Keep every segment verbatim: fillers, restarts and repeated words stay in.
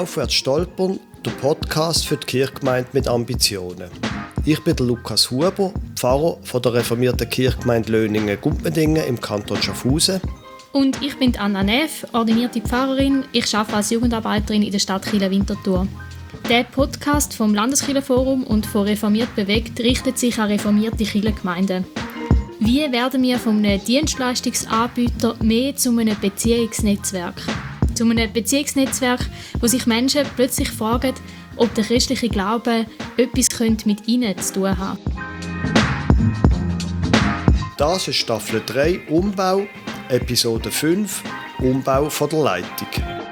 Aufwärts stolpern, der Podcast für die Kirchgemeinde mit Ambitionen. Ich bin der Lukas Huber, Pfarrer von der reformierten Kirchgemeinde Löningen-Gumpendingen im Kanton Schaffhausen. Und ich bin Anna Neff, ordinierte Pfarrerin. Ich arbeite als Jugendarbeiterin in der Stadt Chile-Winterthur. Der Podcast vom Landeskirchenforum und von Reformiert bewegt richtet sich an reformierte Kirchengemeinden. Wie werden wir von einem Dienstleistungsanbieter mehr zu einem Beziehungsnetzwerk? Zu einem Beziehungsnetzwerk, wo sich Menschen plötzlich fragen, ob der christliche Glaube etwas mit ihnen zu tun hat. Das ist Staffel drei Umbau, Episode fünf Umbau von der Leitung.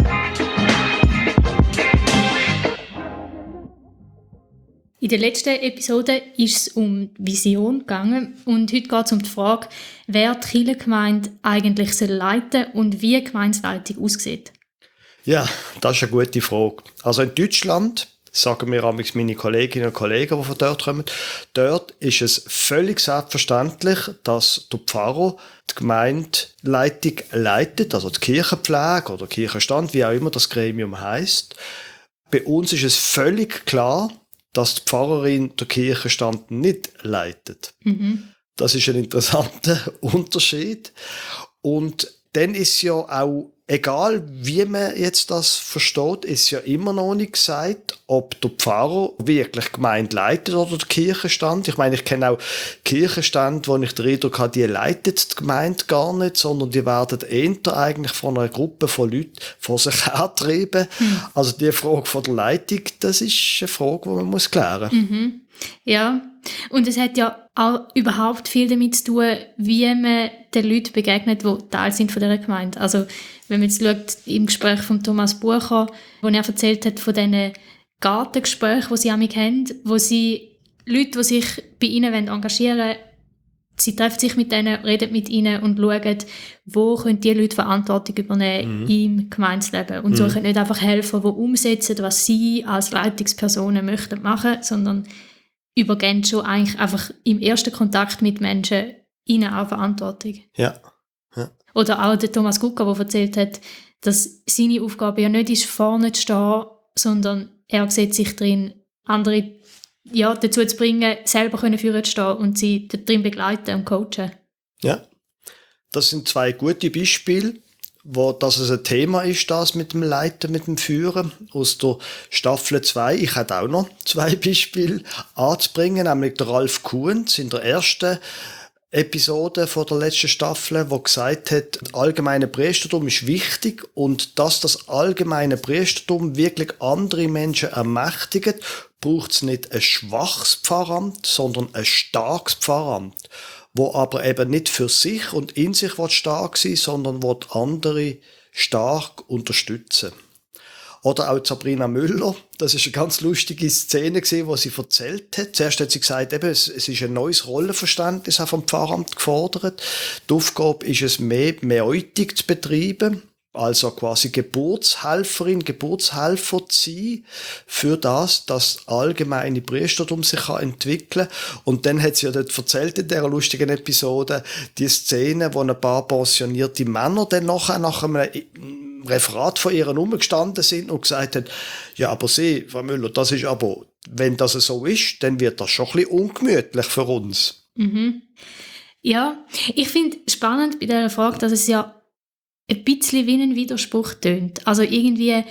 In der letzten Episode ist es um Vision gegangen und heute geht es um die Frage, wer die Kirchengemeinde eigentlich leiten soll und wie die Gemeindeleitung aussieht. Ja, das ist eine gute Frage. Also in Deutschland, sagen mir amigs meine Kolleginnen und Kollegen, die von dort kommen, dort ist es völlig selbstverständlich, dass der Pfarrer die Gemeindeleitung leitet, also die Kirchenpflege oder Kirchenstand, wie auch immer das Gremium heisst. Bei uns ist es völlig klar, dass die Pfarrerin den Kirchenstand nicht leitet. Mhm. Das ist ein interessanter Unterschied. Und dann ist ja auch, egal wie man jetzt das versteht, ist ja immer noch nicht gesagt, ob der Pfarrer wirklich die Gemeinde leitet oder der Kirchenstand. Ich meine, ich kenne auch Kirchenstände, wo ich den Eindruck habe, die leitet die Gemeinde gar nicht, sondern die werden eher eigentlich von einer Gruppe von Leuten vor sich hergetrieben. Mhm. Also die Frage von der Leitung, das ist eine Frage, die man muss klären muss. Mhm. Ja, und es hat ja auch überhaupt viel damit zu tun, wie man den Leuten begegnet, die Teil sind von dieser Gemeinde. Also wenn man jetzt schaut, im Gespräch von Thomas Bucher, wo er erzählt hat von diesen Gartengesprächen, die sie amig haben, wo sie Leute, die sich bei ihnen engagieren wollen, sie treffen sich mit denen, reden mit ihnen und schauen, wo können die Leute Verantwortung übernehmen mhm. im Gemeindeleben und mhm. suchen nicht einfach Helfer, die umsetzen, was sie als Leitungspersonen möchten machen, sondern übergeben schon eigentlich einfach im ersten Kontakt mit Menschen ihnen auch Verantwortung. Ja. ja. Oder auch der Thomas Gucker, der erzählt hat, dass seine Aufgabe ja nicht ist, vorne zu stehen, sondern er sieht sich darin, andere ja, dazu zu bringen, selber führen zu stehen und sie darin begleiten und coachen. Ja, das sind zwei gute Beispiele, wo das ein Thema ist, das mit dem Leiten, mit dem Führen aus der Staffel zwei. Ich hätte auch noch zwei Beispiele anzubringen, nämlich der Ralf Kuhns in der ersten Episode von der letzten Staffel, wo gesagt hat, das allgemeine Priestertum ist wichtig und dass das allgemeine Priestertum wirklich andere Menschen ermächtigt, braucht es nicht ein schwaches Pfarramt, sondern ein starkes Pfarramt, wo aber eben nicht für sich und in sich stark sein will, sondern wo andere stark unterstützen. Oder auch Sabrina Müller, das ist eine ganz lustige Szene gewesen, wo sie erzählt hat. Zuerst hat sie gesagt, eben, es, es ist ein neues Rollenverständnis auch vom Pfarramt gefordert. Die Aufgabe ist es, mehr Mäeutik zu betreiben, also quasi Geburtshelferin, Geburtshelfer zu sein, für das, dass das allgemeine Priestertum sich entwickeln kann. Und dann hat sie ja dort erzählt in dieser lustigen Episode, die Szene, wo ein paar pensionierte Männer dann nachher nach einem Referat von ihr herumgestanden sind und gesagt haben, ja, aber Sie, Frau Müller, das ist aber, wenn das so ist, dann wird das schon ein bisschen ungemütlich für uns. Mhm. Ja, ich finde spannend bei dieser Frage, dass es ja ein bisschen wie ein Widerspruch tönt. Also irgendwie,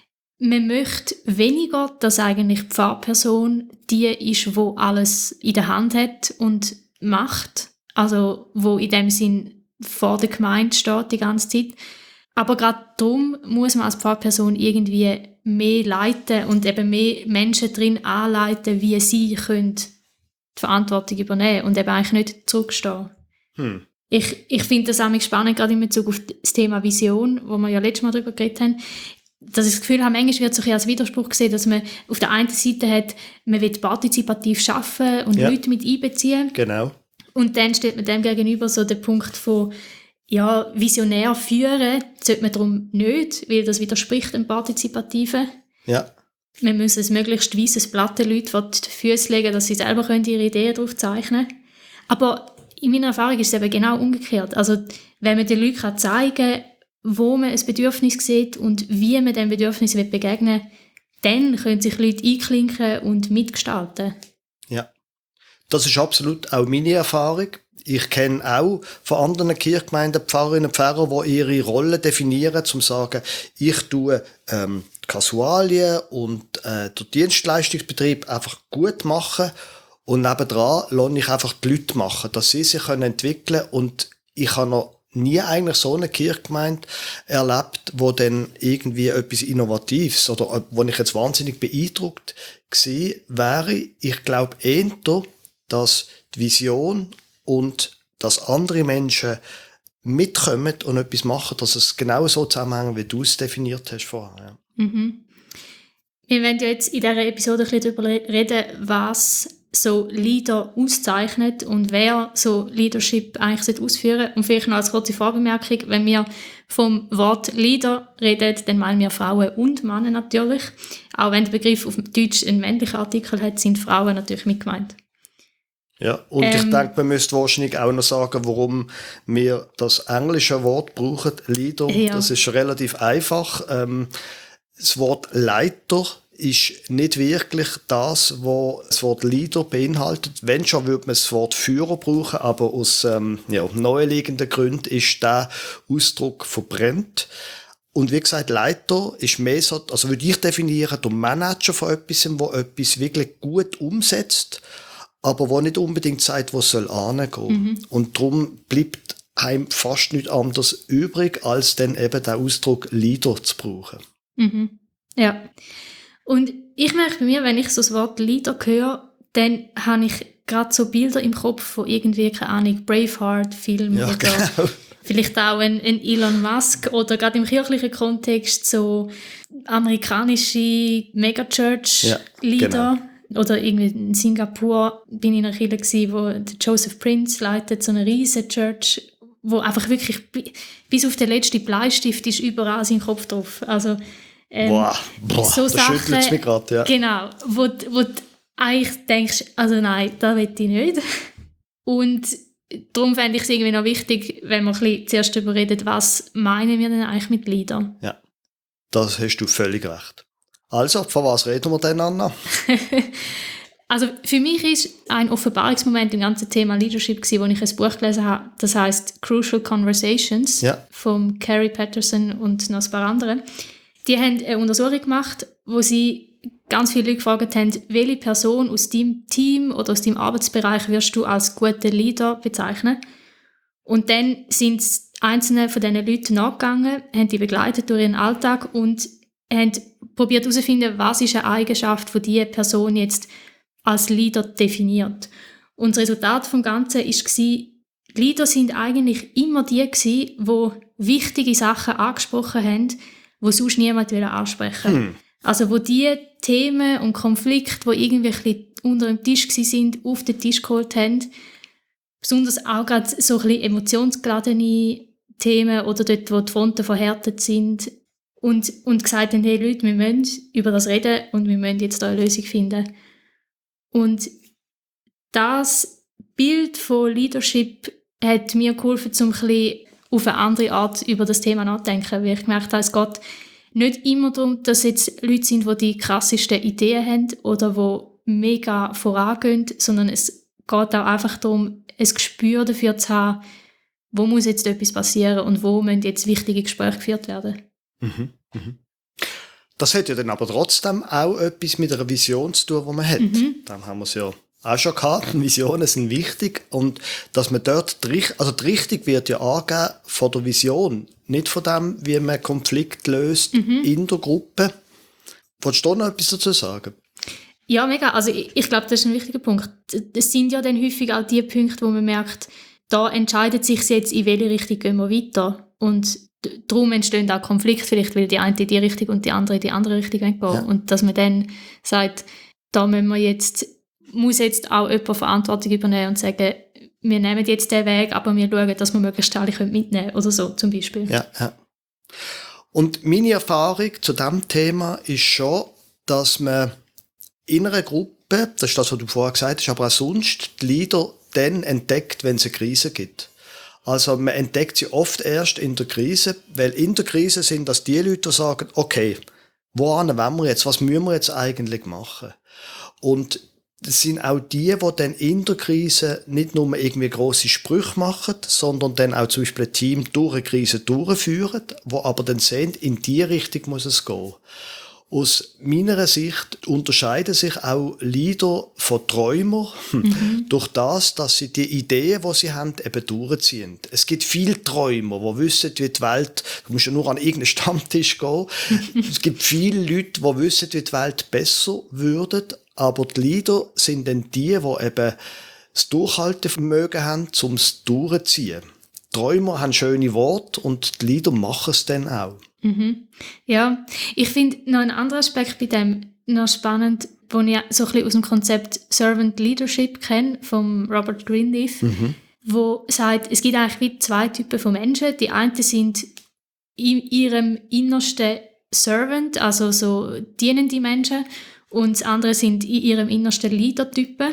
man möchte weniger, dass eigentlich die Pfarrperson die ist, die alles in der Hand hat und macht, also wo in dem Sinn vor der Gemeinde steht die ganze Zeit. Aber gerade darum muss man als Pfarrperson irgendwie mehr leiten und eben mehr Menschen drin anleiten, wie sie können die Verantwortung übernehmen und eben eigentlich nicht zurückstehen. Hm. Ich, ich finde das auch spannend, gerade in Bezug auf das Thema Vision, wo wir ja letztes Mal darüber geredet haben, dass ich das Gefühl habe, manchmal wird es so als Widerspruch gesehen, dass man auf der einen Seite hat, man will partizipativ arbeiten und ja. Leute mit einbeziehen. Genau. Und dann steht man dem gegenüber so der Punkt von, ja, visionär führen sollte man darum nicht, weil das widerspricht dem Partizipativen. Ja. Wir müssen ein möglichst weisses Blatt den Leuten vor die Füße legen, dass sie selber ihre Ideen drauf zeichnen können. Aber in meiner Erfahrung ist es eben genau umgekehrt. Also, wenn man den Leuten zeigen kann, wo man ein Bedürfnis sieht und wie man dem Bedürfnis begegnen will, dann können sich Leute einklinken und mitgestalten. Ja, das ist absolut auch meine Erfahrung. Ich kenne auch von anderen Kirchgemeinden Pfarrerinnen und Pfarrer, die ihre Rolle definieren, um zu sagen, ich tue ähm, Kasualien und äh, den Dienstleistungsbetrieb einfach gut machen und nebendran lasse ich einfach die Leute machen, dass sie sich entwickeln können. Und ich habe noch nie eigentlich so eine Kirchgemeinde erlebt, wo dann irgendwie etwas Innovatives oder wo ich jetzt wahnsinnig beeindruckt gewesen wäre. Ich glaube eher, dass die Vision und dass andere Menschen mitkommen und etwas machen, dass es genau so zusammenhängt, wie du es definiert hast vorher. Ja. Mhm. Wir werden ja jetzt in dieser Episode ein bisschen darüber reden, was so Leader auszeichnet und wer so Leadership eigentlich ausführen sollte. Und vielleicht noch als kurze Vorbemerkung, wenn wir vom Wort Leader reden, dann meinen wir Frauen und Männer natürlich. Auch wenn der Begriff auf Deutsch einen männlichen Artikel hat, sind Frauen natürlich mit gemeint. Ja, und ähm, ich denke, man müsste wahrscheinlich auch noch sagen, warum wir das englische Wort brauchen, Leader. Ja. Das ist relativ einfach. Ähm, das Wort Leiter ist nicht wirklich das, was das Wort Leader beinhaltet. Wenn schon, würde man das Wort Führer brauchen, aber aus ähm, ja, naheliegenden Gründen ist der Ausdruck verbrennt. Und wie gesagt, Leiter ist mehr so, also würde ich definieren, der Manager von etwas, der etwas wirklich gut umsetzt, aber wo nicht unbedingt sagt, wo es soll hingehen. Mhm. Und darum bleibt einem fast nichts anderes übrig, als dann eben den Ausdruck Leader zu brauchen. Mhm. Ja. Und ich merke bei mir, wenn ich so das Wort Leader höre, dann habe ich gerade so Bilder im Kopf von irgendwie, keine Ahnung, Braveheart-Film ja, oder genau. Vielleicht auch ein, ein Elon Musk oder gerade im kirchlichen Kontext so amerikanische Megachurch-Leader. Ja, genau. Oder irgendwie in Singapur bin ich in einer Kirche gewesen, wo der Joseph Prince leitet, so eine riesen Church, wo einfach wirklich bis auf den letzten Bleistift ist überall sein Kopf drauf. Also ähm, boah, boah, so das Sachen, schüttelt mich gerade, ja. Genau, wo, wo du eigentlich denkst, also nein, das will ich nicht. Und darum fände ich es irgendwie noch wichtig, wenn wir ein bisschen zuerst darüber reden, was meinen wir denn eigentlich mit Leader? Ja, das hast du völlig recht. Also, von was reden wir denn, Anna? Also für mich ist ein Offenbarungsmoment im ganzen Thema Leadership gewesen, wo ich ein Buch gelesen habe, das heisst Crucial Conversations, ja, von Carrie Patterson und noch ein paar anderen. Die haben eine Untersuchung gemacht, wo sie ganz viele Leute gefragt haben, welche Person aus deinem Team oder aus deinem Arbeitsbereich wirst du als guten Leader bezeichnen? Und dann sind einzelne von diesen Leuten nachgegangen, haben die begleitet durch ihren Alltag und haben probiert herauszufinden, was ist eine Eigenschaft von dieser Person jetzt als Leader definiert. Und das Resultat vom Ganzen war, Leader sind eigentlich immer die gewesen, die wichtige Sachen angesprochen haben, die sonst niemand ansprechen will. Hm. Also wo die Themen und Konflikte, die irgendwie ein bisschen unter dem Tisch waren, auf den Tisch geholt haben, besonders auch gerade so ein bisschen emotionsgeladene Themen oder dort, wo die Fronten verhärtet sind, und, und gesagt haben, hey Leute, wir müssen über das reden und wir müssen jetzt da eine Lösung finden. Und das Bild von Leadership hat mir geholfen, um ein bisschen auf eine andere Art über das Thema nachzudenken, weil ich gemerkt habe, es geht nicht immer darum, dass jetzt Leute sind, die die krassesten Ideen haben oder die mega vorangehen, sondern es geht auch einfach darum, ein Gespür dafür zu haben, wo muss jetzt etwas passieren und wo müssen jetzt wichtige Gespräche geführt werden. Mhm, mhm. Das hat ja dann aber trotzdem auch etwas mit einer Vision zu tun, die man hat. Mhm. Dann haben wir es ja auch schon gehabt. Visionen sind wichtig und dass man dort, die, also die Richtung wird ja angegeben von der Vision, nicht von dem, wie man Konflikt löst mhm. in der Gruppe. Wolltest du noch etwas dazu sagen? Ja, mega. Also ich, ich glaube, das ist ein wichtiger Punkt. Es sind ja dann häufig auch die Punkte, wo man merkt, da entscheidet sich jetzt, in welche Richtung gehen wir weiter. Und darum entstehen auch Konflikte, vielleicht weil die eine in die Richtung und die andere in die andere Richtung gehen. Ja. Und dass man dann sagt, da müssen wir jetzt, muss jetzt auch jemand Verantwortung übernehmen und sagen, wir nehmen jetzt den Weg, aber wir schauen, dass wir möglichst alle mitnehmen können, oder so zum Beispiel. Ja, ja. Und meine Erfahrung zu diesem Thema ist schon, dass man in einer Gruppe, das ist das, was du vorher gesagt hast, aber auch sonst, die Leader dann entdeckt, wenn es eine Krise gibt. Also man entdeckt sie oft erst in der Krise, weil in der Krise sind das die Leute, die sagen, okay, wohin wollen wir jetzt, was müssen wir jetzt eigentlich machen? Und das sind auch die, die dann in der Krise nicht nur irgendwie grosse Sprüche machen, sondern dann auch zum Beispiel ein Team durch eine Krise durchführen, wo aber dann sehen, in die Richtung muss es gehen. Aus meiner Sicht unterscheiden sich auch Leader von Träumern mhm. durch das, dass sie die Ideen, die sie haben, eben durchziehen. Es gibt viele Träumer, die wissen, wie die Welt, du musst ja nur an irgendeinen Stammtisch gehen, es gibt viele Leute, die wissen, wie die Welt besser würde, aber die Leader sind dann die, die eben das Durchhaltevermögen haben, um es durchzuziehen. Die Träumer haben schöne Worte und die Leader machen es dann auch. Mhm. Ja, ich finde noch einen anderen Aspekt bei dem noch spannend, den ich so ein bisschen aus dem Konzept Servant Leadership kenne, von Robert Greenleaf, mhm. wo sagt, es gibt eigentlich wie zwei Typen von Menschen. Die einen sind in ihrem innersten Servant, also so dienende Menschen, und das andere sind in ihrem innersten Leader-Typen.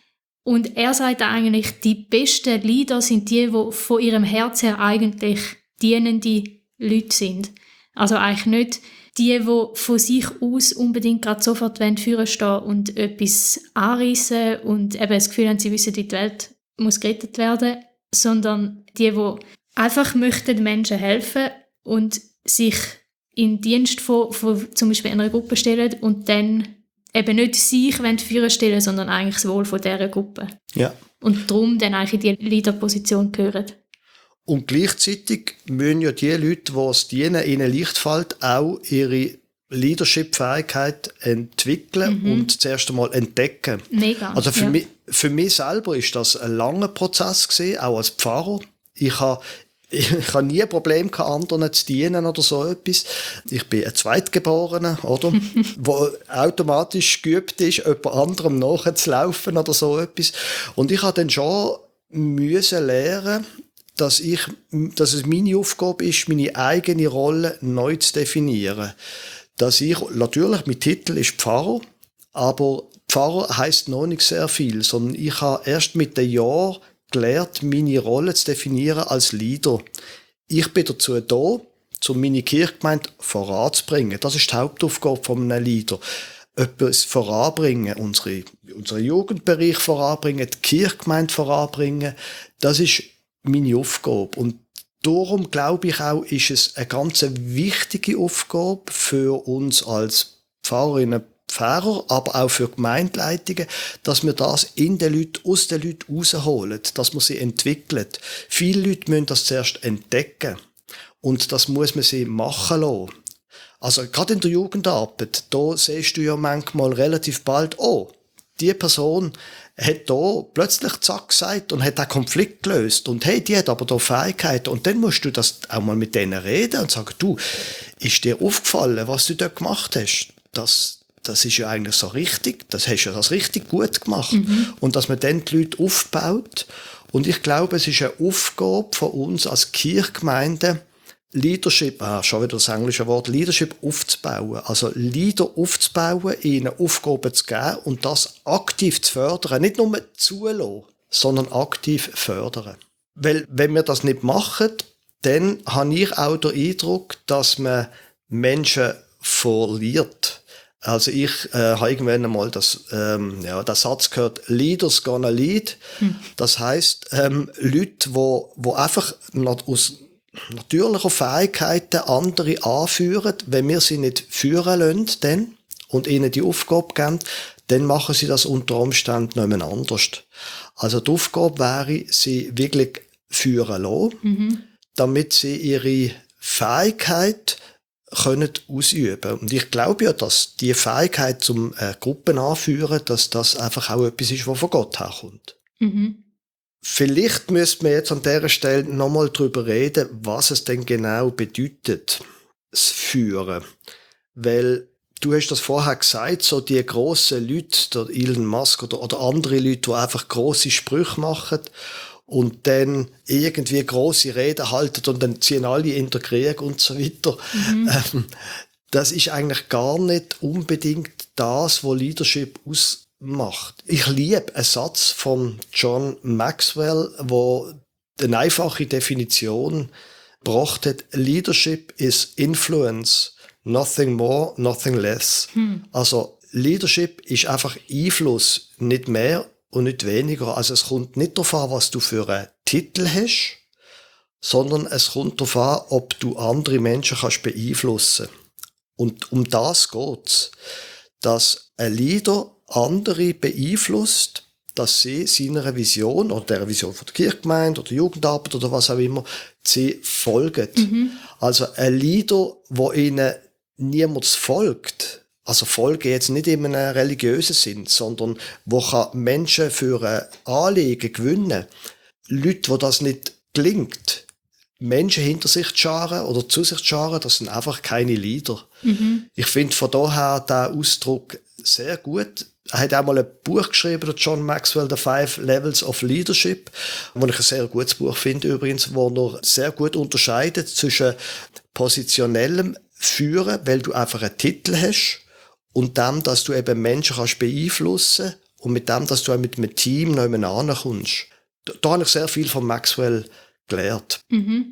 Und er sagt eigentlich, die besten Leader sind die, die von ihrem Herz her eigentlich dienende Leute sind. Also eigentlich nicht die, die von sich aus unbedingt gerade sofort vorne stehen und etwas anreissen und eben das Gefühl haben, sie wissen, die Welt muss gerettet werden, sondern die, die einfach möchten Menschen helfen und sich in Dienst von, von zum Beispiel einer Gruppe stellen und dann eben nicht sich führen stellen, sondern eigentlich das Wohl von dieser Gruppe. Ja. Und darum dann eigentlich in die Leaderposition gehören. Und gleichzeitig müssen ja die Leute, die es dienen, ihnen leicht fällt, auch ihre Leadership-Fähigkeit entwickeln mhm. und zuerst einmal entdecken. Mega. Also für, ja. mich, für mich selber ist das ein langer Prozess gewesen, auch als Pfarrer. Ich habe Ich, ich habe nie ein Problem gehabt, anderen zu dienen oder so etwas. Ich bin ein Zweitgeborener, oder? Wo automatisch geübt ist, jemand anderem nachzulaufen oder so etwas. Und ich habe dann schon müssen lernen, dass ich, dass es meine Aufgabe ist, meine eigene Rolle neu zu definieren. Dass ich, natürlich, mein Titel ist Pfarrer, aber Pfarrer heisst noch nicht sehr viel, sondern ich habe erst mit den Jahren gelernt, meine Rolle zu definieren als Leader. Ich bin dazu da, um meine Kirchgemeinde voranzubringen. Das ist die Hauptaufgabe von einem Leader. Etwas voranbringen, unsere, unseren Jugendbereich voranbringen, die Kirchgemeinde voranbringen. Das ist meine Aufgabe. Und darum glaube ich auch, ist es eine ganz wichtige Aufgabe für uns als Pfarrerinnen, Pfarrer, aber auch für Gemeindeleitungen, dass wir das in den Leuten, aus den Leuten rausholen, dass man sie entwickelt. Viele Leute müssen das zuerst entdecken. Und das muss man sie machen lassen. Also, gerade in der Jugendarbeit, da siehst du ja manchmal relativ bald, oh, die Person hat da plötzlich zack gesagt und hat einen Konflikt gelöst. Und hey, die hat aber da Fähigkeiten. Und dann musst du das auch mal mit denen reden und sagen, du, ist dir aufgefallen, was du dort gemacht hast? Das, das ist ja eigentlich so richtig. Das hast du ja das richtig gut gemacht. Mhm. Und dass man dann die Leute aufbaut. Und ich glaube, es ist eine Aufgabe von uns als Kirchgemeinde, Leadership, ah, schon wieder das englische Wort, Leadership aufzubauen. Also Leader aufzubauen, ihnen Aufgaben zu geben und das aktiv zu fördern. Nicht nur zulassen, sondern aktiv fördern. Weil, wenn wir das nicht machen, dann habe ich auch den Eindruck, dass man Menschen verliert. Also ich äh, habe irgendwann einmal das, ähm, ja, den Satz gehört, Leaders gonna lead. Hm. Das heisst, ähm, Leute, wo, wo einfach aus natürliche Fähigkeiten andere anführen, wenn wir sie nicht führen lassen dann, und ihnen die Aufgabe geben, dann machen sie das unter Umständen nicht mehr anders. Also die Aufgabe wäre, sie wirklich führen lassen, mhm. damit sie ihre Fähigkeit können ausüben. Und ich glaube ja, dass die Fähigkeit zum äh, Gruppen anführen, dass das einfach auch etwas ist, was von Gott herkommt. Mhm. Vielleicht müsste man jetzt an dieser Stelle nochmal drüber reden, was es denn genau bedeutet, das Führen. Weil, du hast das vorher gesagt, so die grossen Leute, der Elon Musk oder, oder andere Leute, die einfach grosse Sprüche machen und dann irgendwie grosse Reden halten und dann ziehen alle in den Krieg und so weiter. Mhm. Ähm, das ist eigentlich gar nicht unbedingt das, was Leadership aus macht. Ich liebe einen Satz von John Maxwell, wo eine einfache Definition gebracht hat: Leadership is influence, nothing more, nothing less. Hm. Also Leadership ist einfach Einfluss, nicht mehr und nicht weniger. Also es kommt nicht darauf an, was du für einen Titel hast, sondern es kommt darauf an, ob du andere Menschen kannst beeinflussen. Und um das geht's, dass ein Leader andere beeinflusst, dass sie seiner Vision oder der Vision von der Kirchgemeinde oder der Jugendarbeit oder was auch immer, sie folgen. Mhm. Also ein Leader, wo ihnen niemand folgt, also folgen jetzt nicht in einem religiösen Sinn, sondern wo kann Menschen für ein Anliegen gewinnen. Leute, wo das nicht gelingt, Menschen hinter sich zu scharen oder zu sich zu scharen, das sind einfach keine Leader. Mhm. Ich finde von daher den Ausdruck sehr gut. Er hat auch mal ein Buch geschrieben, der John Maxwell, The Five Levels of Leadership, wo ich ein sehr gutes Buch finde übrigens, wo er sehr gut unterscheidet zwischen positionellem Führen, weil du einfach einen Titel hast, und dem, dass du eben Menschen kannst beeinflussen und mit dem, dass du auch mit einem Team noch jemanden ankommst. Da, da habe ich sehr viel von Maxwell gelernt. Mhm.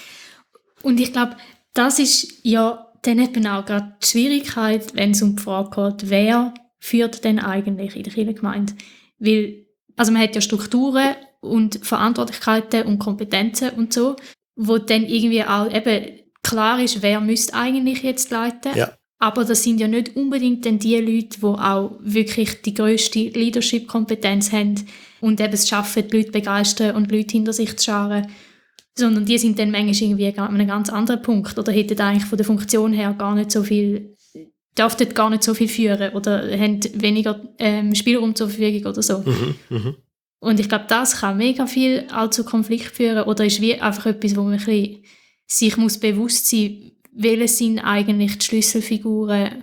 Und ich glaube, das ist ja dann eben auch gerade die Schwierigkeit, wenn es um die Frage geht, wer führt denn eigentlich in der Kirchengemeinde? Weil, also man hat ja Strukturen und Verantwortlichkeiten und Kompetenzen und so, wo dann irgendwie auch eben klar ist, wer müsste eigentlich jetzt leiten. Ja. Aber das sind ja nicht unbedingt dann die Leute, die auch wirklich die grösste Leadership-Kompetenz haben und eben es schaffen, die Leute begeistern und Leute hinter sich zu scharen, sondern die sind dann manchmal irgendwie an einem ganz anderen Punkt oder hätten eigentlich von der Funktion her gar nicht so viel, dürften gar nicht so viel führen oder haben weniger ähm, Spielraum zur Verfügung oder so. Mhm, mh. Und ich glaube, das kann mega viel auch zu Konflikt führen oder ist wie einfach etwas, wo man ein bisschen sich muss bewusst sein, welche sind eigentlich die Schlüsselfiguren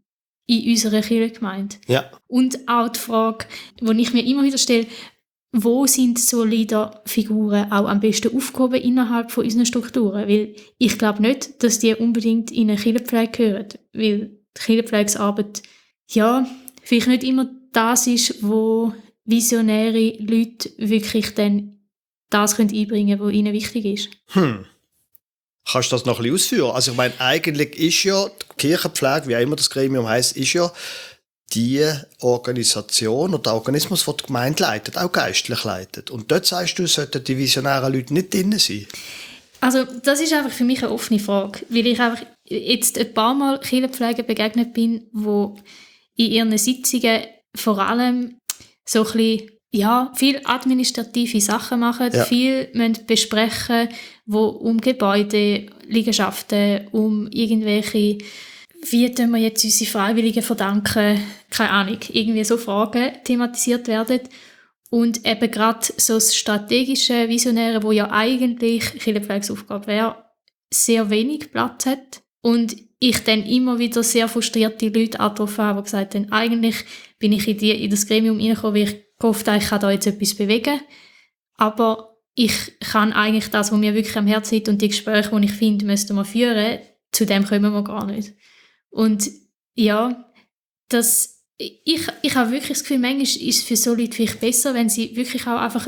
in unserer Kirchengemeinde. Ja. Und auch die Frage, die ich mir immer wieder stelle, wo sind so Leaderfiguren auch am besten aufgehoben innerhalb von unseren Strukturen? Weil ich glaube nicht, dass die unbedingt in eine Kirchenpflege gehören. Weil die Kirchenpflegearbeit, ja, vielleicht nicht immer das ist, wo visionäre Leute wirklich dann das können einbringen können, was ihnen wichtig ist. Hm. Kannst du das noch ein bisschen ausführen? Also ich meine, eigentlich ist ja die Kirchenpflege, wie auch immer das Gremium heisst, ist ja die Organisation oder der Organismus, der die Gemeinde leitet, auch geistlich leitet. Und dort sagst du, sollten die visionären Leute nicht drin sein? Also das ist einfach für mich eine offene Frage, weil ich einfach jetzt ein paar Mal Kirchenpflege begegnet bin, wo in ihren Sitzungen vor allem so ein bisschen, ja, viel administrative Sachen machen, ja. viel müssen besprechen, wo um Gebäude, Liegenschaften, um irgendwelche, wie tun wir jetzt unsere Freiwilligen verdanken, keine Ahnung, irgendwie so Fragen thematisiert werden. Und eben gerade so das strategische Visionäre, wo ja eigentlich Kirchenpflegeaufgabe wäre, sehr wenig Platz hat. Und ich dann immer wieder sehr frustrierte Leute angetroffen habe, die gesagt haben, eigentlich bin ich in, die, in das Gremium reingekommen, weil ich gehofft habe, ich kann da jetzt etwas bewegen. Aber ich kann eigentlich das, was mir wirklich am Herzen liegt und die Gespräche, die ich finde, müssten wir führen, zu dem kommen wir gar nicht. Und ja, das, ich, ich habe wirklich das Gefühl, manchmal ist es für so Leute vielleicht besser, wenn sie wirklich auch einfach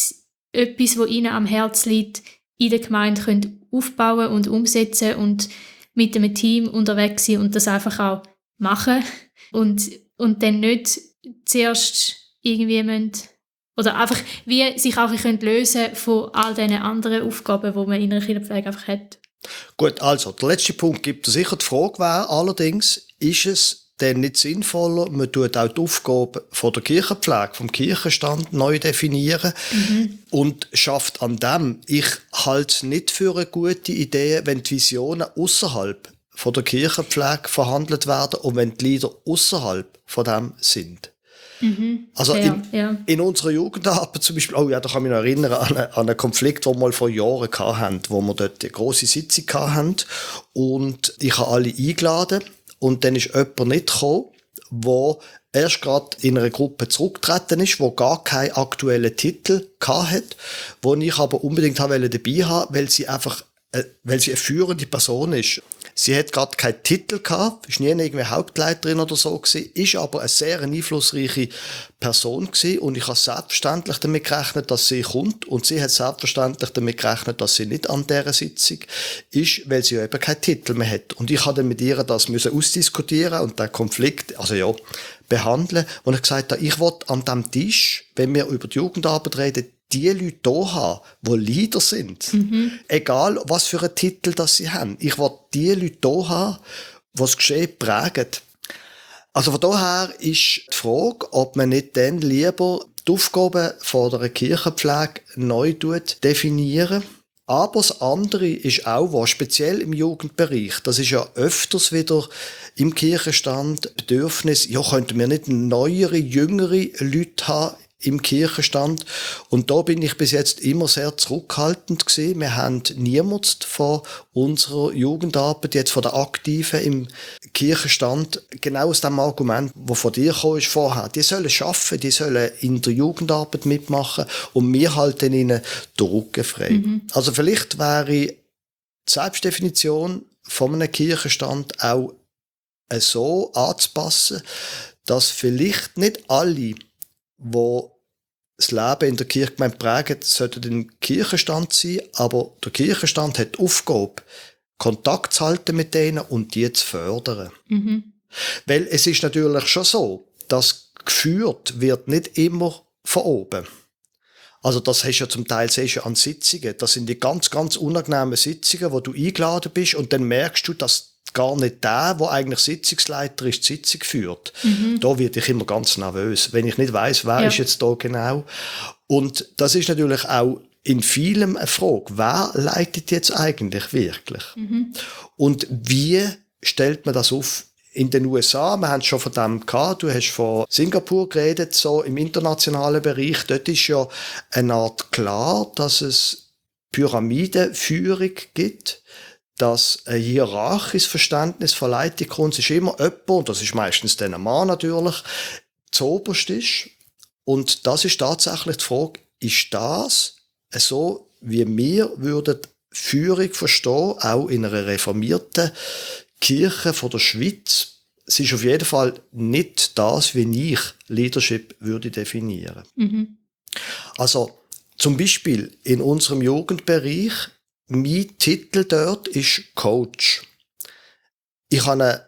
etwas, was ihnen am Herzen liegt, in der Gemeinde können aufbauen und umsetzen und mit einem Team unterwegs sein und das einfach auch machen und, und dann nicht zuerst irgendwie müssen, oder einfach wie sich auch können lösen von all diesen anderen Aufgaben, die man in einer Kirchenpflege einfach hat. Gut, also der letzte Punkt gibt es sicher. Die Frage wäre allerdings, ist es denn nicht sinnvoller, man tut auch die Aufgabe von der Kirchenpflege, vom Kirchenstand neu definieren mhm. und schafft an dem. Ich halte es nicht für eine gute Idee, wenn die Visionen außerhalb von der Kirchenpflege verhandelt werden und wenn die Lieder außerhalb von dem sind. Mhm. Also ja, in, ja. in unserer Jugendarbeit zum Beispiel, oh ja, da kann ich mich noch erinnern an einen, an einen Konflikt, den wir mal vor Jahren hatten, wo wir dort eine grosse Sitzung hatten und ich habe alle eingeladen und dann ist jemand nicht gekommen, der erst gerade in einer Gruppe zurückgetreten ist, der gar keinen aktuellen Titel hatte, den ich aber unbedingt dabei haben wollte, weil sie einfach, äh, weil sie eine führende Person ist. Sie hat gerade keinen Titel gehabt, ist nie irgendwie Hauptleiterin oder so gewesen, ist aber eine sehr einflussreiche Person gewesen und ich habe selbstverständlich damit gerechnet, dass sie kommt und sie hat selbstverständlich damit gerechnet, dass sie nicht an dieser Sitzung ist, weil sie ja eben keinen Titel mehr hat. Und ich habe dann mit ihr das müssen ausdiskutieren und den Konflikt, also ja, behandeln. Und ich gesagt habe, ich will an diesem Tisch, wenn wir über die Jugendarbeit reden, die Leute hier haben, die Leader sind. Mhm. Egal, was für einen Titel das sie haben. Ich will die Leute hier haben, die das Geschehen prägen. Also von daher ist die Frage, ob man nicht dann lieber die Aufgaben von der Kirchenpflege neu definieren. Aber das andere ist auch, was speziell im Jugendbereich, das ist ja öfters wieder im Kirchenstand Bedürfnis, ja, könnten wir nicht neuere, jüngere Leute haben im Kirchenstand. Und da bin ich bis jetzt immer sehr zurückhaltend gewesen. Wir haben niemand von unserer Jugendarbeit, jetzt von der Aktiven im Kirchenstand, genau aus dem Argument, das von dir kam, ist vorher. Die sollen arbeiten, die sollen in der Jugendarbeit mitmachen und wir halten ihnen den Rücken frei. Mhm. Also vielleicht wäre die Selbstdefinition von einem Kirchenstand auch so anzupassen, dass vielleicht nicht alle, wo das Leben in der Kirchgemeinde prägen, sollten im Kirchenstand sein, aber der Kirchenstand hat die Aufgabe, Kontakt zu halten mit denen und die zu fördern. Mhm. Weil es ist natürlich schon so, dass geführt wird nicht immer von oben. Also das hast du ja zum Teil siehst du an Sitzungen. Das sind die ganz, ganz unangenehmen Sitzungen, wo du eingeladen bist und dann merkst du, dass gar nicht der, der eigentlich Sitzungsleiter ist, die Sitzung führt. Mhm. Da werde ich immer ganz nervös, wenn ich nicht weiss, wer ja. ist jetzt da genau. Und das ist natürlich auch in vielem eine Frage, wer leitet jetzt eigentlich wirklich? Mhm. Und wie stellt man das auf? In den U S A, wir haben es schon von dem gehabt, du hast von Singapur geredet, so im internationalen Bereich, dort ist ja eine Art klar, dass es Pyramidenführung gibt, dass ein hierarchisches Verständnis von Leitungskunst ist immer jemand, und das ist meistens dann ein Mann natürlich, zuoberst ist. Und das ist tatsächlich die Frage, ist das so, wie wir würden Führung verstehen, auch in einer reformierten Kirche von der Schweiz? Es ist auf jeden Fall nicht das, wie ich Leadership würde definieren. Mhm. Also zum Beispiel in unserem Jugendbereich, mein Titel dort ist Coach. Ich habe eine,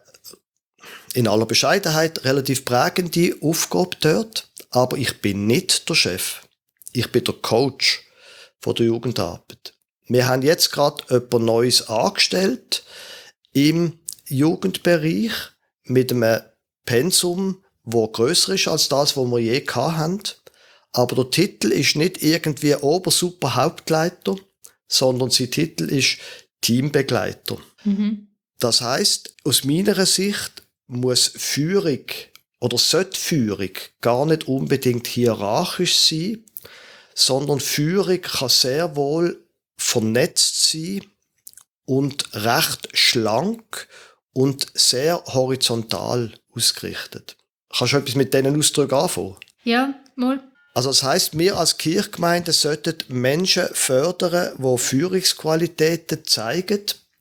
in aller Bescheidenheit, relativ prägende Aufgabe dort, aber ich bin nicht der Chef. Ich bin der Coach von der Jugendarbeit. Wir haben jetzt gerade etwas Neues angestellt im Jugendbereich mit einem Pensum, das grösser ist als das, was wir je hatten. Aber der Titel ist nicht irgendwie Obersuper Hauptleiter, sondern sein Titel ist Teambegleiter. Mhm. Das heisst, aus meiner Sicht muss Führung oder sollte Führung gar nicht unbedingt hierarchisch sein, sondern Führung kann sehr wohl vernetzt sein und recht schlank und sehr horizontal ausgerichtet. Kannst du etwas mit diesen Ausdrücken anfangen? Ja, mal. Also das heisst, wir als Kirchgemeinde sollten Menschen fördern, die Führungsqualitäten zeigen.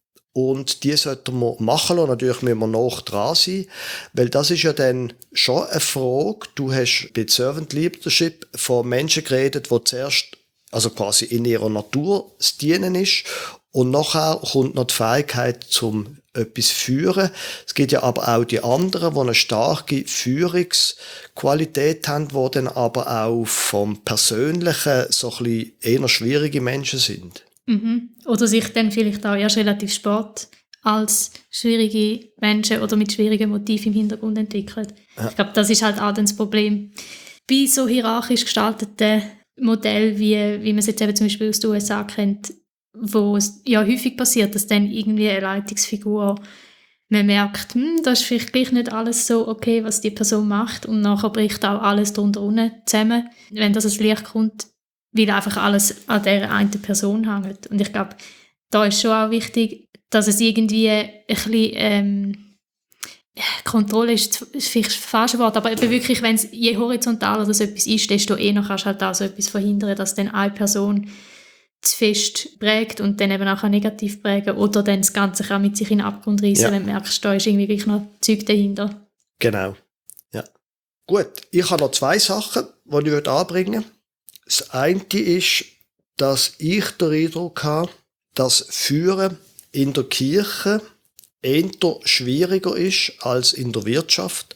Und die sollten wir machen lassen. Natürlich müssen wir noch dran sein. Weil das ist ja dann schon eine Frage. Du hast bei Servant Leadership von Menschen geredet, die zuerst, also quasi in ihrer Natur das Dienen ist. Und nachher kommt noch die Fähigkeit zum etwas führen. Es gibt ja aber auch die anderen, die eine starke Führungsqualität haben, die dann aber auch vom Persönlichen so ein bisschen eher schwierige Menschen sind. Mhm. Oder sich dann vielleicht auch erst relativ spät als schwierige Menschen oder mit schwierigen Motiven im Hintergrund entwickeln. Ja. Ich glaube, das ist halt auch dann das Problem bei so hierarchisch gestalteten Modellen, wie, wie man es jetzt eben zum Beispiel aus den U S A kennt, wo es ja häufig passiert, dass dann irgendwie eine Leitungsfigur, man merkt, hm, das ist vielleicht gleich nicht alles so okay, was die Person macht, und nachher bricht auch alles drunter unten zusammen, wenn das ans Licht kommt, weil einfach alles an dieser einen Person hängt. Und ich glaube, da ist schon auch wichtig, dass es irgendwie ein bisschen ähm, Kontrolle ist, ist vielleicht das falsche Wort, aber eben wirklich, wenn es je horizontaler das etwas ist, desto eher kannst du halt auch so etwas verhindern, dass dann eine Person zu fest prägt und dann eben auch negativ prägen oder dann das Ganze auch mit sich in den Abgrund reissen, ja. wenn du merkst, da ist irgendwie gleich noch Zeug dahinter. Genau, ja. Gut, ich habe noch zwei Sachen, die ich anbringen möchte. Das eine ist, dass ich den Eindruck habe, dass Führen in der Kirche eher schwieriger ist als in der Wirtschaft.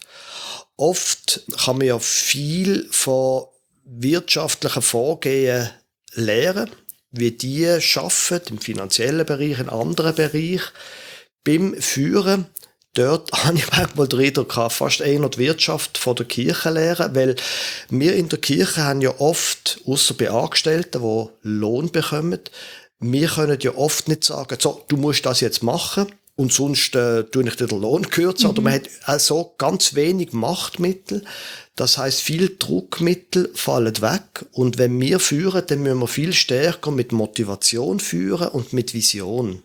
Oft kann man ja viel von wirtschaftlichen Vorgehen lernen, wie die arbeiten, im finanziellen Bereich, in anderen Bereichen. Beim Führen, dort habe ich manchmal den Eindruck gehabt, fast eher die Wirtschaft von der Kirche lernen, weil wir in der Kirche haben ja oft, ausser bei Angestellten, die Lohn bekommen, wir können ja oft nicht sagen, so, du musst das jetzt machen und sonst äh, tue ich dir den Lohn kürzen. Mhm. Oder man hat also ganz wenig Machtmittel. Das heisst, viele Druckmittel fallen weg. Und wenn wir führen, dann müssen wir viel stärker mit Motivation führen und mit Vision.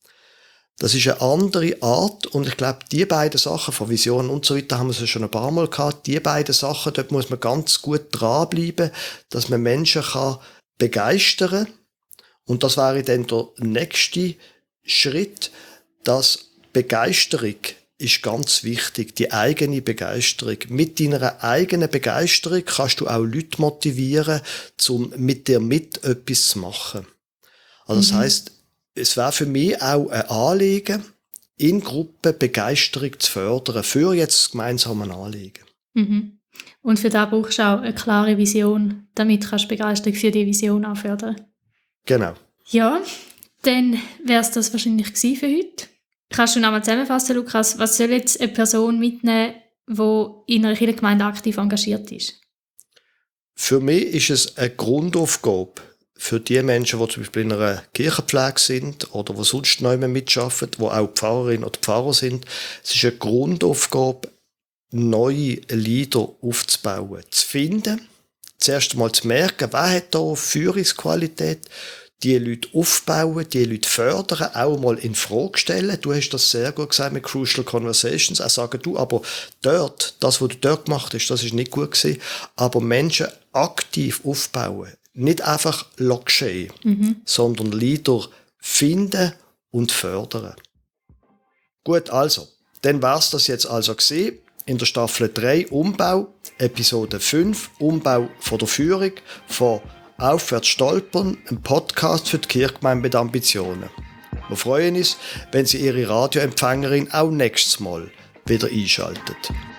Das ist eine andere Art. Und ich glaube, die beiden Sachen von Vision und so weiter haben wir es schon ein paar Mal gehabt. Die beiden Sachen, dort muss man ganz gut dranbleiben, dass man Menschen kann begeistern kann. Und das wäre dann der nächste Schritt, dass Begeisterung ist ganz wichtig, die eigene Begeisterung. Mit deiner eigenen Begeisterung kannst du auch Leute motivieren, um mit dir mit etwas zu machen. Also mhm. das heisst, es wäre für mich auch ein Anliegen, in Gruppen Begeisterung zu fördern, für jetzt das gemeinsame Anliegen. Mhm. Und für das brauchst du auch eine klare Vision, damit kannst du Begeisterung für die Vision auch fördern. Genau. Ja, dann wäre es das wahrscheinlich gewesen für heute. Kannst du noch mal zusammenfassen, Lukas, was soll jetzt eine Person mitnehmen, die in einer Kirchengemeinde aktiv engagiert ist? Für mich ist es eine Grundaufgabe für die Menschen, die zum Beispiel in einer Kirchenpflege sind oder die sonst noch mitarbeiten, die auch Pfarrerin oder Pfarrer sind. Es ist eine Grundaufgabe, neue Leader aufzubauen, zu finden, zuerst einmal zu merken, wer hat da Führungsqualität, die Leute aufbauen, die Leute fördern, auch mal in Frage stellen. Du hast das sehr gut gesagt mit Crucial Conversations. Auch sagen, du, aber dort, das, was du dort gemacht hast, das ist nicht gut gewesen. Aber Menschen aktiv aufbauen. Nicht einfach geschehen, mhm. sondern Leader finden und fördern. Gut, also, dann wär's das jetzt also gewesen. In der Staffel drei Umbau, Episode fünf, Umbau von der Führung, von Aufwärts stolpern, ein Podcast für die Kirchgemeinde mit Ambitionen. Wir freuen uns, wenn Sie Ihre Radioempfängerin auch nächstes Mal wieder einschaltet.